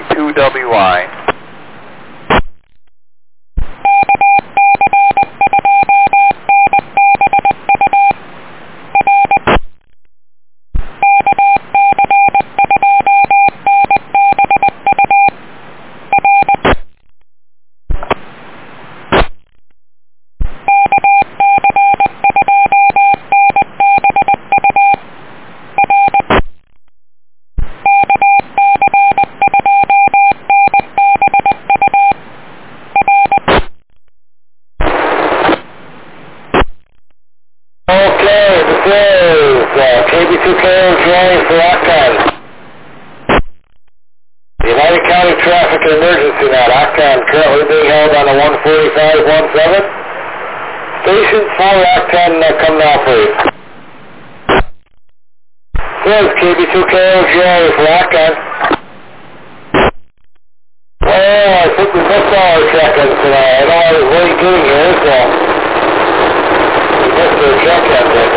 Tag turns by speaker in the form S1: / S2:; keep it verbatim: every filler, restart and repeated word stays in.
S1: two W I. K B two K O Charlie for Octan. United County Traffic Emergency now. Octan currently being held on the one forty-five seventeen. Station four Octan uh, come now please. Says K B two K O Charlie for Octan. Well, I think we missed all our check-ins tonight. I know I was late getting here, so we missed our check-ins.